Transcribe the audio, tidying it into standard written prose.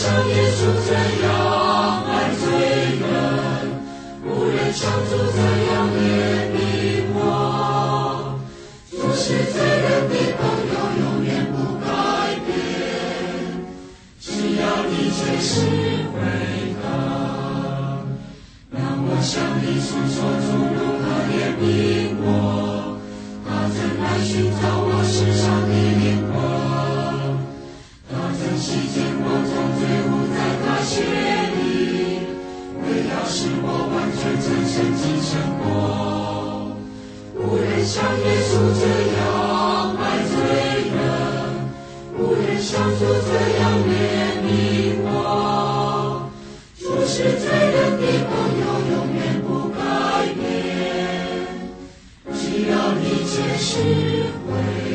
像耶稣这样爱罪人，无人像主这样怜悯我。主是罪人的朋友，永远不改变，只要你切实悔改。让我向你诉说主如何怜悯我，他曾来寻找我世上的灵魂，他曾洗净我从罪污，在他血里，为要使我完全成圣进神国。无人像耶稣这样爱罪人，无人像主这样怜悯我。主是罪人的朋友，永远不改变，只要你切实悔